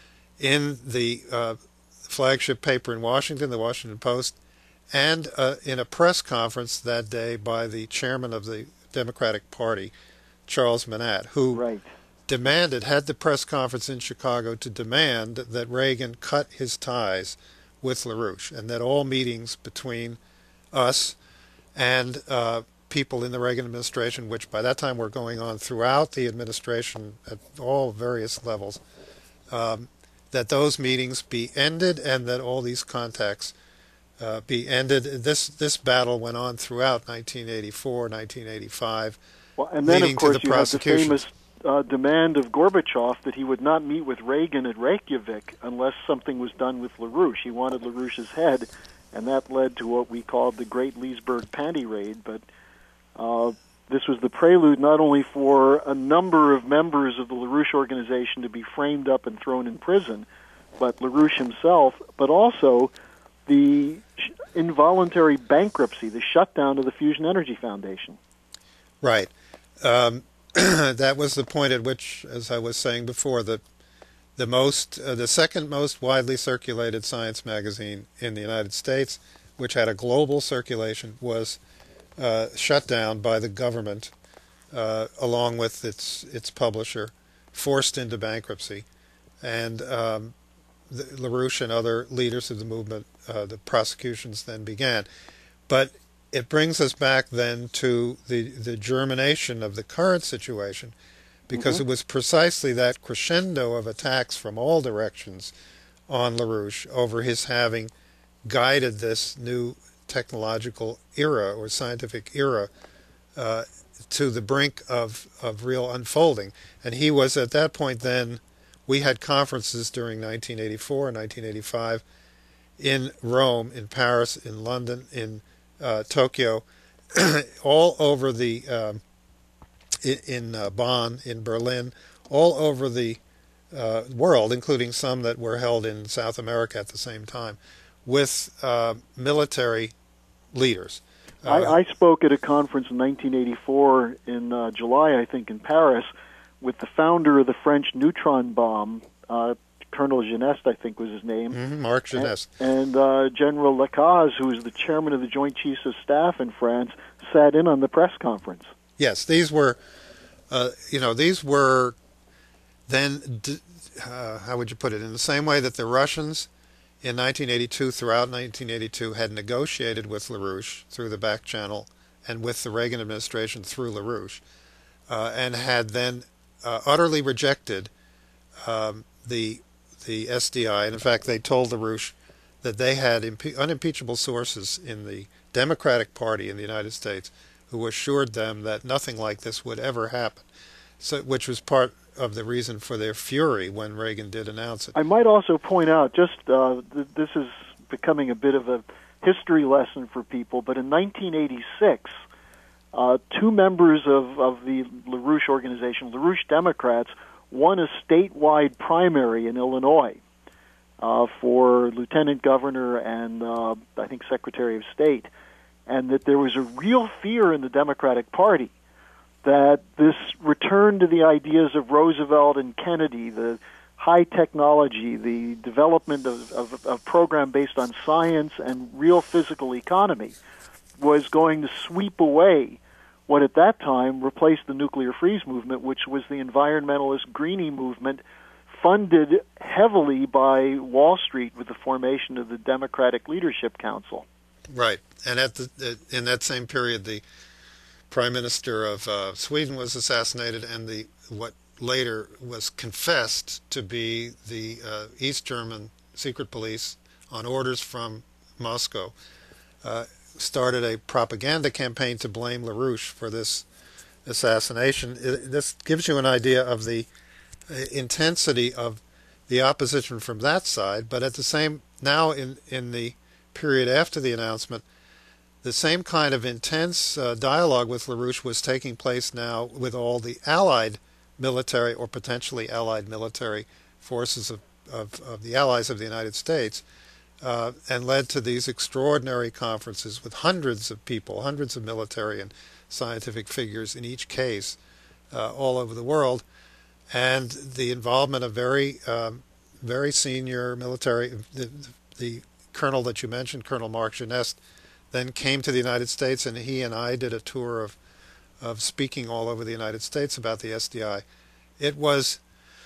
in the uh, flagship paper in Washington, the Washington Post, and uh, in a press conference that day by the chairman of the Democratic Party, Charles Manat, who right. demanded, had the press conference in Chicago to demand that Reagan cut his ties with LaRouche and that all meetings between us and uh, people in the Reagan administration, which by that time were going on throughout the administration at all various levels, um, that those meetings be ended and that all these contacts uh, be ended. This this battle went on throughout nineteen eighty-four, nineteen eighty-five, well, and then, leading of course, to the you have the prosecutions. famous uh, demand of Gorbachev that he would not meet with Reagan at Reykjavik unless something was done with LaRouche. He wanted LaRouche's head, and that led to what we called the Great Leesburg Panty Raid. But uh, this was the prelude not only for a number of members of the LaRouche organization to be framed up and thrown in prison, but LaRouche himself, but also the involuntary bankruptcy, the shutdown of the Fusion Energy Foundation. Right. Um, that was the point at which, as I was saying before, the the most, uh, the second most widely circulated science magazine in the United States, which had a global circulation, was uh, shut down by the government, uh, along with its its publisher, forced into bankruptcy, and um, the, LaRouche and other leaders of the movement, uh, the prosecutions then began. But it brings us back then to the, the germination of the current situation, because mm-hmm. it was precisely that crescendo of attacks from all directions on LaRouche over his having guided this new technological era or scientific era uh, to the brink of, of real unfolding. And he was at that point then, we had conferences during nineteen eighty-four and nineteen eighty-five in Rome, in Paris, in London, in uh, Tokyo, all over the, um, in, in uh, Bonn, in Berlin, all over the uh, world, including some that were held in South America at the same time, with uh, military leaders. Uh, I, I spoke at a conference in nineteen eighty-four in uh, July, I think, in Paris, with the founder of the French neutron bomb, uh, Colonel Geneste, I think was his name. Mm-hmm, Marc Geneste. And, and uh, General Lacaze, who was the chairman of the Joint Chiefs of Staff in France, sat in on the press conference. Yes, these were, uh, you know, these were then, uh, how would you put it, in the same way that the Russians in nineteen eighty-two, throughout nineteen eighty-two, had negotiated with LaRouche through the back channel and with the Reagan administration through LaRouche, uh, and had then uh, utterly rejected um, the the S D I. And in fact, they told LaRouche that they had impe- unimpeachable sources in the Democratic Party in the United States who assured them that nothing like this would ever happen, so which was part of the reason for their fury when Reagan did announce it. I might also point out, just uh, th- this is becoming a bit of a history lesson for people, but in nineteen eighty-six, uh, two members of, of the LaRouche organization, LaRouche Democrats, won a statewide primary in Illinois uh, for lieutenant governor and uh, I think Secretary of State, and that there was a real fear in the Democratic Party that this return to the ideas of Roosevelt and Kennedy, the high technology, the development of, of, of a program based on science and real physical economy, was going to sweep away what at that time replaced the nuclear freeze movement, which was the environmentalist greenie movement funded heavily by Wall Street with the formation of the Democratic Leadership Council. Right. And at the in that same period, the Prime Minister of uh, Sweden was assassinated, and the what later was confessed to be the uh, East German secret police, on orders from Moscow, uh, started a propaganda campaign to blame LaRouche for this assassination. It, this gives you an idea of the uh, intensity of the opposition from that side, but at the same, now in, in the period after the announcement, the same kind of intense uh, dialogue with LaRouche was taking place now with all the Allied military or potentially Allied military forces of, of, of the allies of the United States, uh, and led to these extraordinary conferences with hundreds of people, hundreds of military and scientific figures in each case, uh, all over the world, and the involvement of very, um, very senior military, the, the colonel that you mentioned, Colonel Marc Geneste, then came to the United States, and he and I did a tour of, of speaking all over the United States about the S D I. It was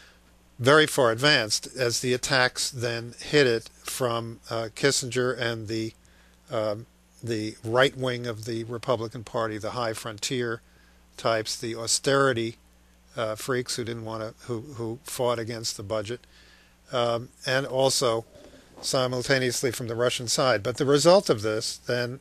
very far advanced as the attacks then hit it from uh, Kissinger and the um, the right wing of the Republican Party, the high frontier types, the austerity uh, freaks who didn't want to, who who fought against the budget, um, and also simultaneously from the Russian side. But the result of this then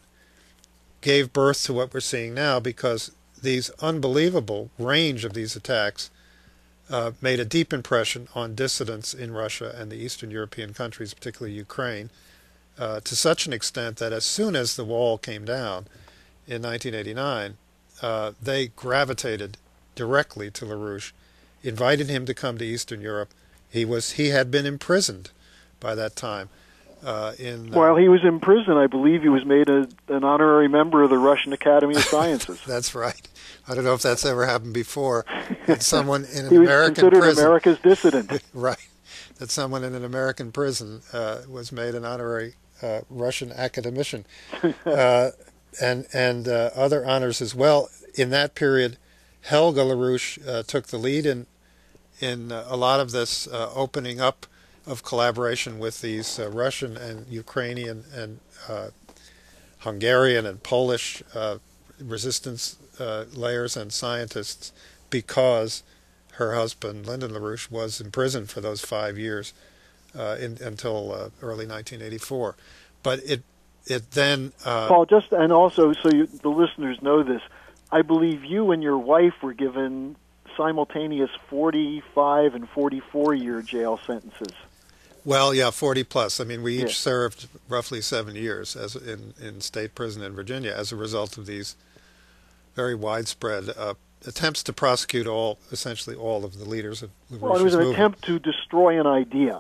gave birth to what we're seeing now, because these unbelievable range of these attacks uh, made a deep impression on dissidents in Russia and the Eastern European countries, particularly Ukraine, uh, to such an extent that as soon as the wall came down in nineteen eighty-nine, uh, they gravitated directly to LaRouche, invited him to come to Eastern Europe. He was he had been imprisoned by that time. Uh, in, uh, While he was in prison, I believe he was made a, an honorary member of the Russian Academy of Sciences. That's right. I don't know if that's ever happened before. That someone in an he was American considered prison, America's dissident. Right. That someone in an American prison uh, was made an honorary uh, Russian academician, uh, and and uh, other honors as well. In that period, Helga LaRouche uh, took the lead in in uh, a lot of this uh, opening up of collaboration with these uh, Russian and Ukrainian and uh, Hungarian and Polish uh, resistance uh, layers and scientists, because her husband, Lyndon LaRouche, was imprisoned for those five years uh, in, until uh, early nineteen eighty-four. But it it then... Uh, Paul, just, and also so you, the listeners know this, I believe you and your wife were given simultaneous forty-five and forty-four year jail sentences. Well, yeah, forty plus. I mean, we each Yes. served roughly seven years as in, in state prison in Virginia as a result of these very widespread uh, attempts to prosecute all, essentially all of the leaders of the Well, it was an movement. attempt to destroy an idea.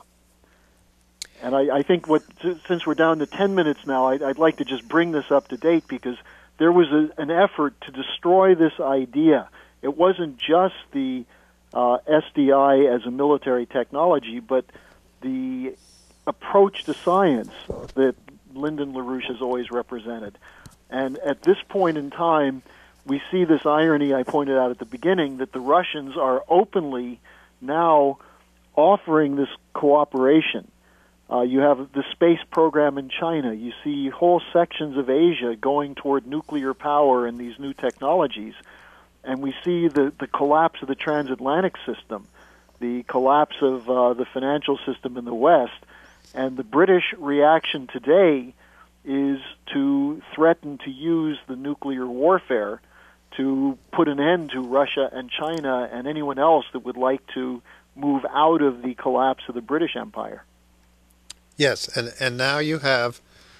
And I, I think what, since we're down to ten minutes now, I'd, I'd like to just bring this up to date, because there was a, an effort to destroy this idea. It wasn't just the uh, S D I as a military technology, but the approach to science that Lyndon LaRouche has always represented. And at this point in time, we see this irony I pointed out at the beginning, that the Russians are openly now offering this cooperation. Uh, you have the space program in China. You see whole sections of Asia going toward nuclear power and these new technologies. And we see the, the collapse of the transatlantic system, the collapse of uh, the financial system in the West. And the British reaction today is to threaten to use the nuclear warfare to put an end to Russia and China and anyone else that would like to move out of the collapse of the British Empire. Yes, and, and now you have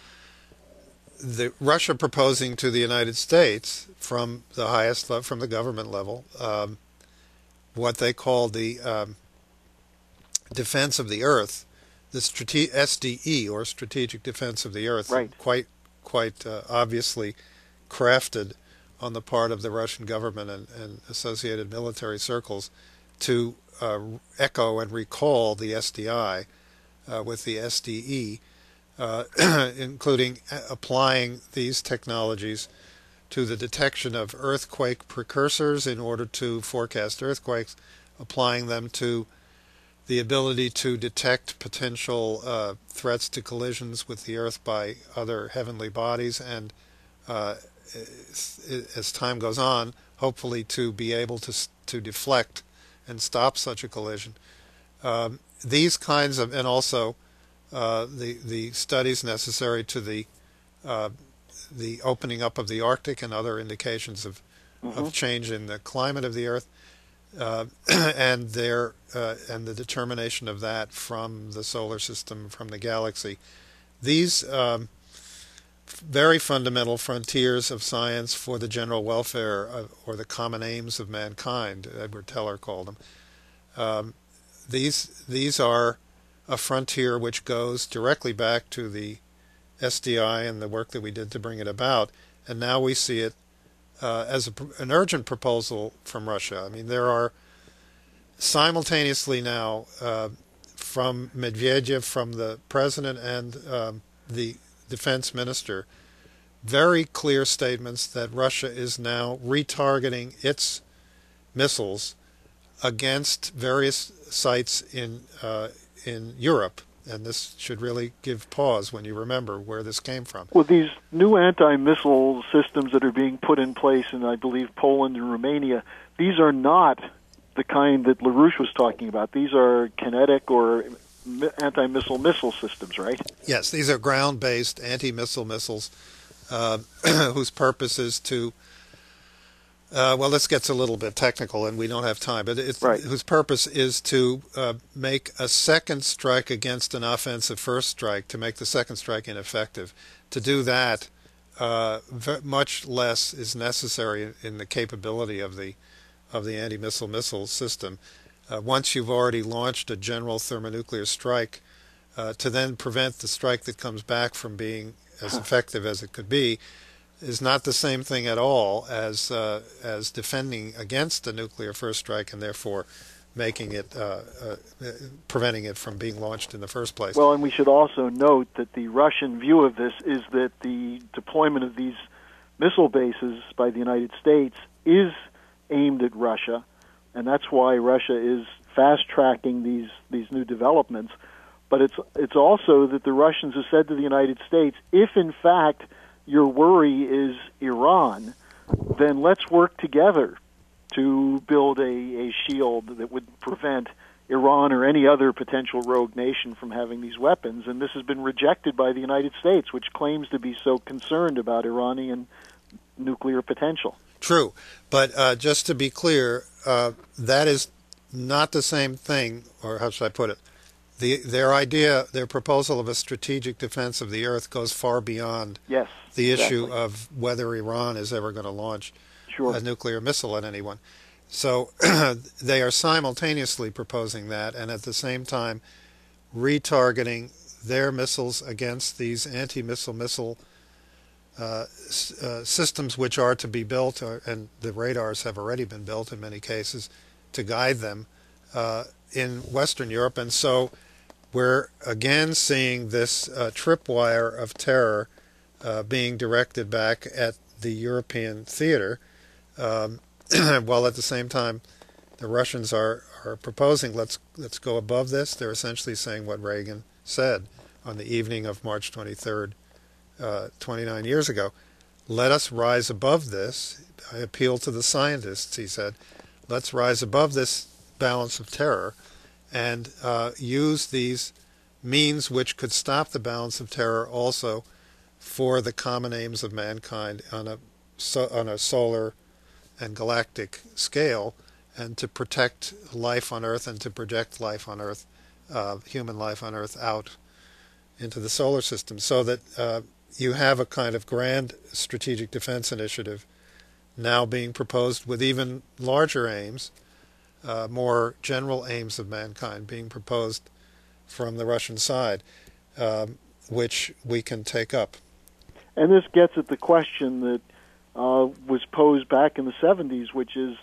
the Russia proposing to the United States from the highest level, from the government level, um, what they call the um, defense of the Earth, the strate- S D E, or Strategic Defense of the Earth, right. quite quite uh, obviously crafted on the part of the Russian government and, and associated military circles to uh, echo and recall the S D I uh, with the S D E, uh, including applying these technologies to the detection of earthquake precursors in order to forecast earthquakes, applying them to the ability to detect potential uh, threats to collisions with the Earth by other heavenly bodies, and uh, as time goes on, hopefully to be able to to deflect and stop such a collision. Um, these kinds of, and also uh, the the studies necessary to the uh, the opening up of the Arctic and other indications of mm-hmm. of change in the climate of the Earth. Uh, and their uh, and the determination of that from the solar system, from the galaxy. These um, very fundamental frontiers of science for the general welfare of, or the common aims of mankind, Edward Teller called them. Um, these these are a frontier which goes directly back to the S D I and the work that we did to bring it about, and now we see it Uh, as a, an urgent proposal from Russia. I mean, there are simultaneously now uh, from Medvedev, from the president and um, the defense minister, very clear statements that Russia is now retargeting its missiles against various sites in uh, in Europe. And this should really give pause when you remember where this came from. Well, these new anti-missile systems that are being put in place in, I believe, Poland and Romania, these are not the kind that LaRouche was talking about. These are kinetic or anti-missile missile systems, right? Yes, these are ground-based anti-missile missiles uh, whose purpose is to Uh, well, this gets a little bit technical, and we don't have time, but it's, right. whose purpose is to uh, make a second strike against an offensive first strike, to make the second strike ineffective. To do that, uh, v- much less is necessary in the capability of the of the anti-missile missile system. Uh, once you've already launched a general thermonuclear strike, uh, to then prevent the strike that comes back from being as effective as it could be is not the same thing at all as uh, as defending against a nuclear first strike and therefore making it uh, uh, preventing it from being launched in the first place. Well, and we should also note that the Russian view of this is that the deployment of these missile bases by the United States is aimed at Russia, and that's why Russia is fast-tracking these these new developments. But it's it's also that the Russians have said to the United States, if in fact your worry is Iran, then let's work together to build a, a shield that would prevent Iran or any other potential rogue nation from having these weapons. And this has been rejected by the United States, which claims to be so concerned about Iranian nuclear potential. True. But uh, just to be clear, uh, that is not the same thing, or how should I put it? The, their idea, their proposal of a strategic defense of the Earth goes far beyond yes, the exactly. issue of whether Iran is ever going to launch sure. a nuclear missile at anyone. So they are simultaneously proposing that and at the same time retargeting their missiles against these anti-missile missile uh, s- uh, systems which are to be built, or, and the radars have already been built in many cases, to guide them uh, in Western Europe. And so we're again seeing this uh, tripwire of terror uh, being directed back at the European theater. Um, while at the same time the Russians are, are proposing let's let's go above this. They're essentially saying what Reagan said on the evening of March twenty-third, uh, twenty-nine years ago. Let us rise above this. I appeal to the scientists, he said. Let's rise above this balance of terror and uh, use these means which could stop the balance of terror also for the common aims of mankind on a, so, on a solar and galactic scale, and to protect life on Earth and to project life on Earth, uh, human life on Earth, out into the solar system, so that uh, you have a kind of grand strategic defense initiative now being proposed with even larger aims, uh, more general aims of mankind being proposed from the Russian side, um, which we can take up. And this gets at the question that Uh, was posed back in the seventies, which is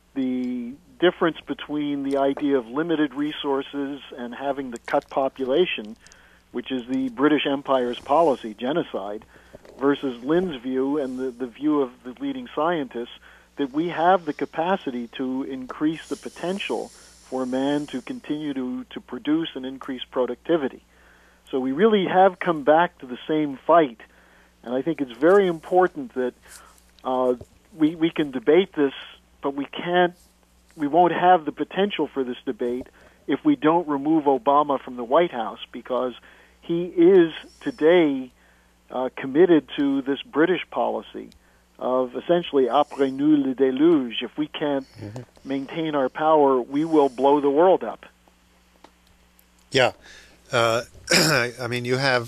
the difference between the idea of limited resources and having the cut population, which is the British Empire's policy, genocide, versus Lynn's view and the, the view of the leading scientists that we have the capacity to increase the potential for man to continue to, to produce and increase productivity. So we really have come back to the same fight, and I think it's very important that Uh, we we can debate this, but we can't. We won't have the potential for this debate if we don't remove Obama from the White House, because he is today uh, committed to this British policy of essentially après nous le déluge. If we can't mm-hmm. maintain our power, we will blow the world up. Yeah, uh, I mean, you have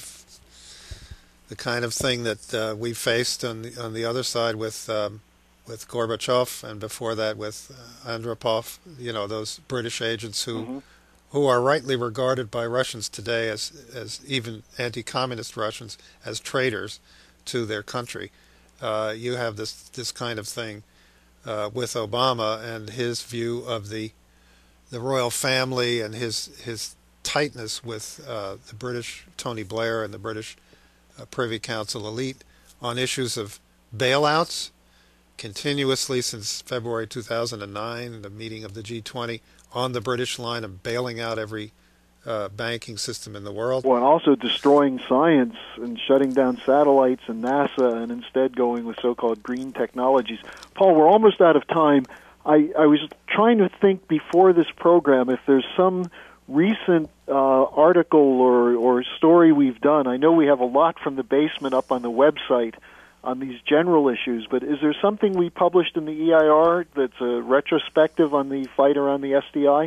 the kind of thing that uh, we faced on the, on the other side with um, with Gorbachev, and before that with uh, Andropov, you know, those British agents who mm-hmm. who are rightly regarded by Russians today as as even anti-communist Russians as traitors to their country. Uh, you have this this kind of thing uh, with Obama and his view of the the royal family and his his tightness with uh, the British Tony Blair and the British Uh, Privy Council elite on issues of bailouts continuously since February two thousand nine, the meeting of the G twenty, on the British line of bailing out every uh, banking system in the world. Well, and also destroying science and shutting down satellites and NASA, and instead going with so-called green technologies. Paul, we're almost out of time. I, I was trying to think before this program if there's some recent uh, article or, or story we've done. I know we have a lot from the basement up on the website on these general issues, but is there something we published in the E I R that's a retrospective on the fight around the S D I?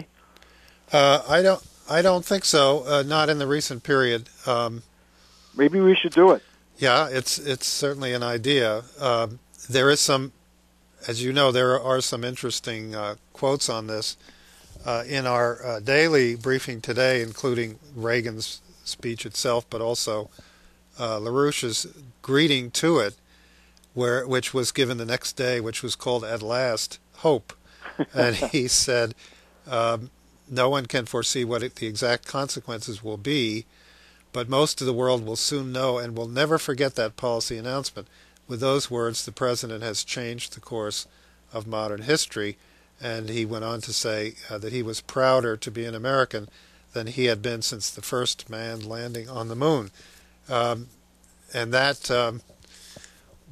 Uh, I don't. I don't think so. Uh, not in the recent period. Um, Maybe we should do it. Yeah, it's it's certainly an idea. Um, there is some, as you know, there are some interesting uh, quotes on this. Uh, in our uh, daily briefing today, including Reagan's speech itself, but also uh, LaRouche's greeting to it, where which was given the next day, which was called "At Last, Hope," and he said, um, "No one can foresee what it, the exact consequences will be, but most of the world will soon know and will never forget that policy announcement." With those words, the president has changed the course of modern history. And he went on to say uh, that he was prouder to be an American than he had been since the first man landing on the moon. Um, and that um,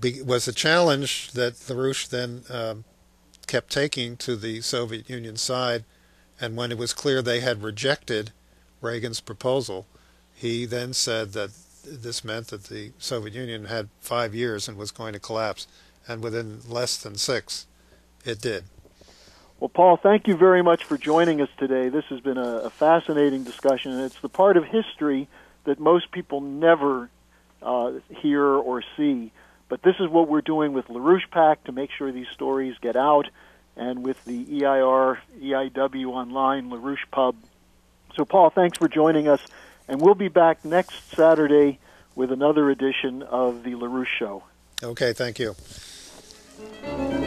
be, was a challenge that LaRouche then um, kept taking to the Soviet Union side. And when it was clear they had rejected Reagan's proposal, he then said that this meant that the Soviet Union had five years and was going to collapse. And within less than six, it did. Well, Paul, thank you very much for joining us today. This has been a, a fascinating discussion, and it's the part of history that most people never uh, hear or see. But this is what we're doing with LaRouche PAC to make sure these stories get out, and with the E I R, E I W Online, LaRouche Pub. So, Paul, thanks for joining us, and we'll be back next Saturday with another edition of the LaRouche Show. Okay, thank you.